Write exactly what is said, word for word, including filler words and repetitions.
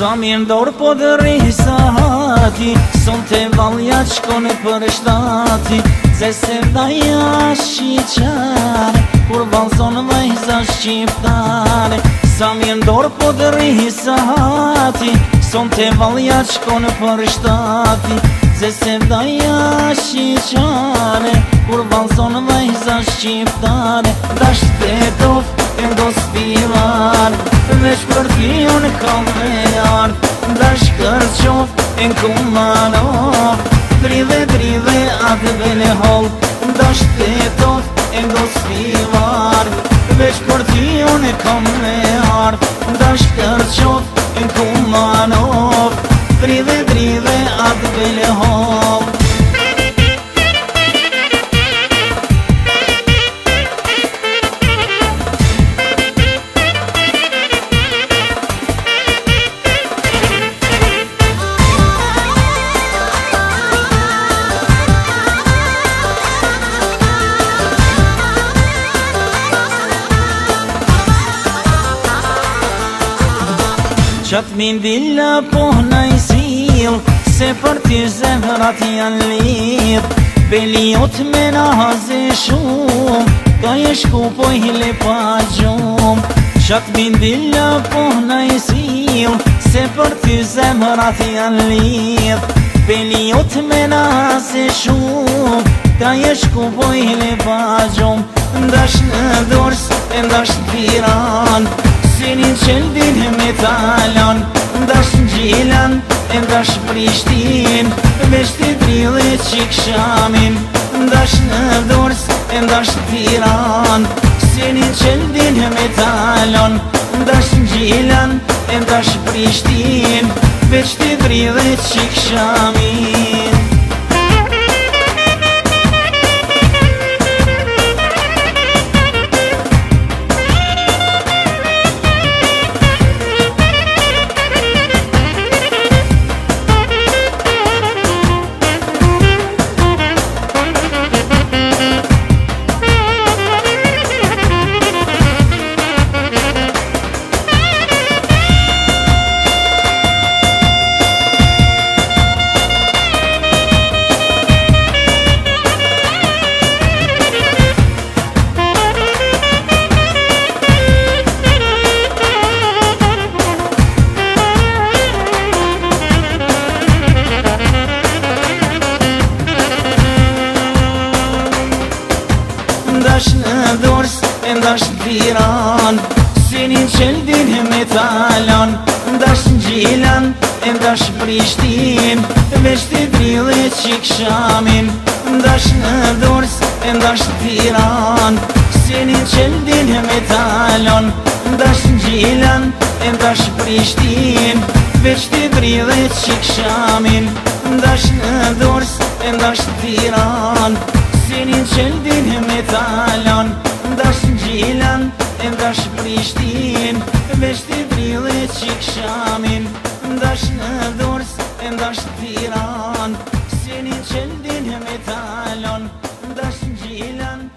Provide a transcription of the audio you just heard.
Sa mirë ndorë po dërri sa hati, son të valja qkone për shtati, se se vdaja shqiqare, kur valzon vajza shqiptare. Sa mirë ndorë po dërri sa hati, son të valja qkone për shtati, se se vdaja shqiqare, kur valzon vajza shqiptare. Dash të tof e ndo spivar, veç për ty unë kam me ardh, dash kërqof e n'kumanov, drive drive atë vele hol, dash të tof e ndo spivar, veç për ty unë kam me ardh, dash kërqof e n'kumanov, drive drive atë vele hol. Qatë mindilla po najsil, se për ty zemrat janë lip, Beliot me naze shumë, ka e shku po hile pa gjumë. Qatë mindilla po najsil, se për ty zemrat janë lip, Beliot me naze shumë, ka e shku po hile pa gjumë. Ndash në dors, ndash në Tiran, Sinin qeldin me talon, ndash në Gjilan, ndash Prishtin, veç të drillë qik shamin. Ndash në Dors, ndash në Tiran, Sinin qeldin me talon, ndash në Gjilan, ndash Prishtin, veç të drillë qik shamin. Ndash në Dors, ndash në Tiran, Sinin qeldin me talon, ndash në Gjilan, ndash Prishtin, veç të drillë qik shamin. Ndash në Dors, ndash në Tiran, Sinin qeldin me talon, ndash në Gjilan, ndash Prishtin, veç të drillë qik shamin. Ndash në Dors, ndash në Tiran, Sinin qeldin me talon, ndash në Gjilan, ndash Prishtin, veç të drillë qik shamin. Ndash në Dors, ndash në Tiran, Sinin qeldin me talon, ndash në Gjilan,